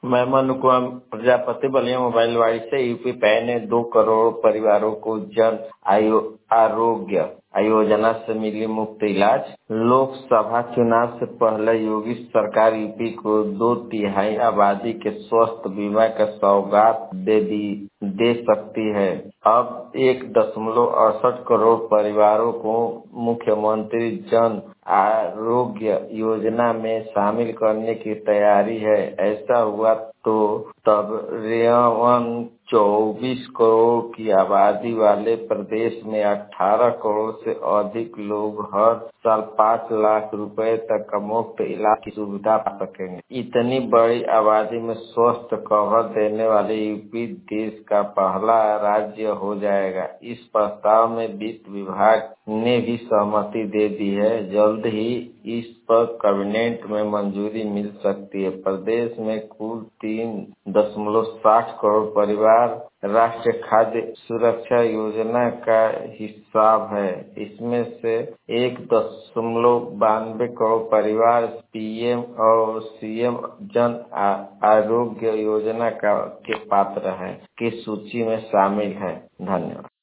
मैं मनुकुमार प्रजापति बलिया मोबाइल वाड़ी से यूपी पै ने 2 करोड़ परिवारों को जन आरोग्य योजना से मिली मुफ्त इलाज। लोकसभा चुनाव से पहले योगी सरकार यूपी को 2/3 आबादी के स्वास्थ्य बीमा का सौगात दे सकती है। अब 1.68 करोड़ परिवारों को मुख्यमंत्री जन आरोग्य योजना में शामिल करने की तैयारी है। ऐसा हुआ तो तब 24 करोड़ की आबादी वाले प्रदेश में 18 करोड़ से अधिक लोग हर साल 5 लाख रुपए तक का मुफ्त इलाज की सुविधा पा सकेंगे। इतनी बड़ी आबादी में स्वास्थ्य कवर देने वाले यूपी देश का पहला राज्य हो जाएगा। इस प्रस्ताव में वित्त विभाग ने भी सहमति दे दी है। जल्द ही इस पर कैबिनेट में मंजूरी मिल सकती है। प्रदेश में कुल 3.60 करोड़ परिवार राष्ट्रीय खाद्य सुरक्षा योजना का हिस्सा है। इसमें से 1.92 करोड़ परिवार पीएम और सीएम जन आरोग्य योजना के पात्र हैं की सूची में शामिल है। धन्यवाद।